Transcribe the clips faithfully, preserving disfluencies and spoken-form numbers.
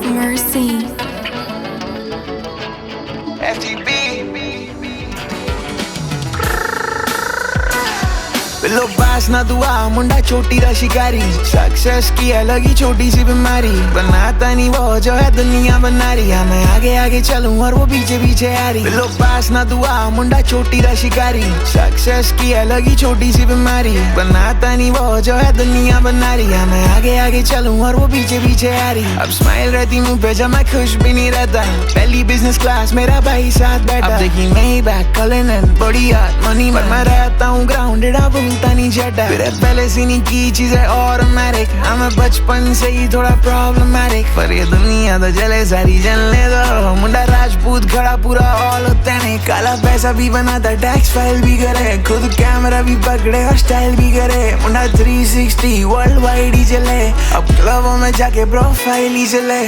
Mercy. F G B. लो पास ना दुआ मुंडा छोटी दा शिकारी, सक्सेस की अलग ही छोटी सी बीमारी, बनाता नहीं वो जो है दुनिया बना रही है। मैं आगे आगे चलूं और वो पीछे पीछे आ रही। लो पास ना दुआ मुंडा छोटी दा शिकारी, सक्सेस की अलग ही छोटी सी बीमारी, बनाता नहीं वो जो है दुनिया बना रही है। मैं आगे आगे चलूं और वो पीछे पीछे आ रही। अब स्माइल रहती मुंह पे जब मैं खुश भी नहीं रहता, पहली बिजनेस क्लास मेरा भाई साथ बैठा। अब देखी मैं बैक कॉलिंग एंड बड़ी याद मनी, पर मैं रहता हूँ ग्राउंडेड, अब नहीं चटा। फिर पहले से नहीं की चीजें ऑटोमेटिक, हमें बचपन से ही थोड़ा प्रॉब्लमैटिक, पर ये दुनिया तो जले सारी जलने दो। मुंडा राजपूत खड़ा पूरा ऑल ऑथेंटिक, काला पैसा भी बनाता, टैक्स फाइल भी करे, खुद कैमरा भी पकड़े और स्टाइल भी करे। मुंडा थ्री सिक्सटी वर्ल्ड वाइड ही चले, अब क्लबों में जाके प्रोफाइल ही चले।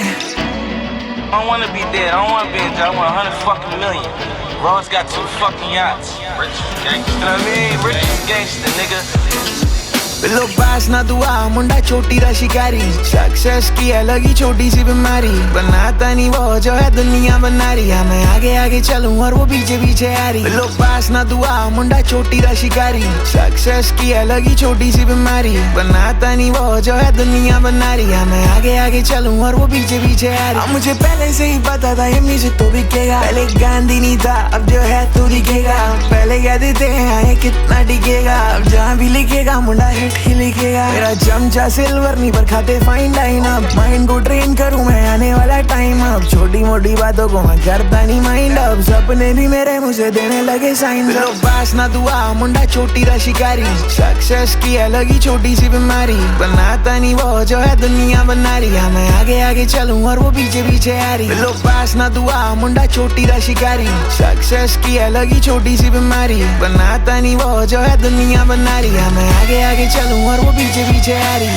I don't wanna be dead, I don't wanna be in jail, I want a hundred fucking million. Ross got two fucking yachts. Rich gangster. You know what I mean? Rich gangster, nigga. लो पास ना दुआ मुंडा छोटी दा शिकारी, success की अलग ही छोटी सी बीमारी, बनाता नहीं वो जो है दुनिया बना रही है। मैं आगे आगे चलूं और वो पीछे पीछे आ रही। लो पास ना दुआ मुंडा छोटी दा शिकारी, सक्सेस की अलग ही छोटी सी बीमारी, बनाता नहीं वो जो है दुनिया बना रही है। मैं आगे आगे चलूं और वो पीछे पीछे आ रही। मुझे पहले से ही पता था ये म्यूजिक तो बिकेगा, पहले गांधी नहीं था अब जो है तू दिखेगा। पहले कहते थे ये कितना टिकेगा, अब जहाँ भी लिखेगा मुंडा हिट ही लिखेगा। मेरा चमचा सिल्वर नहीं पर खाते फाइन डाइन, अब माइंड को ट्रेन करूं मैं आने वाला टाइम। अब छोटी मोटी बातों को मैं करता नहीं माइंड, अब सपने भी मेरे मुझे देने लगे साइन। लो पास ना दुआ मुंडा छोटी दा शिकारी, सक्सेस की अलग ही छोटी सी बीमारी, बनाता नहीं वो जो है दुनिया बना रही है। मैं आगे आगे चलूं और वो पीछे पीछे आ रही। लो पास ना दुआ मुंडा छोटी दा शिकारी, सक्सेस की अलग ही छोटी सी बीमारी, बनाता नहीं वो जो है दुनिया बना रही है। मैं आगे आगे चलूं और वो पीछे पीछे आ रही।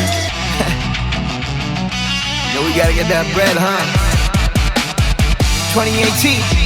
Yo, we gotta get that bread, huh? twenty eighteen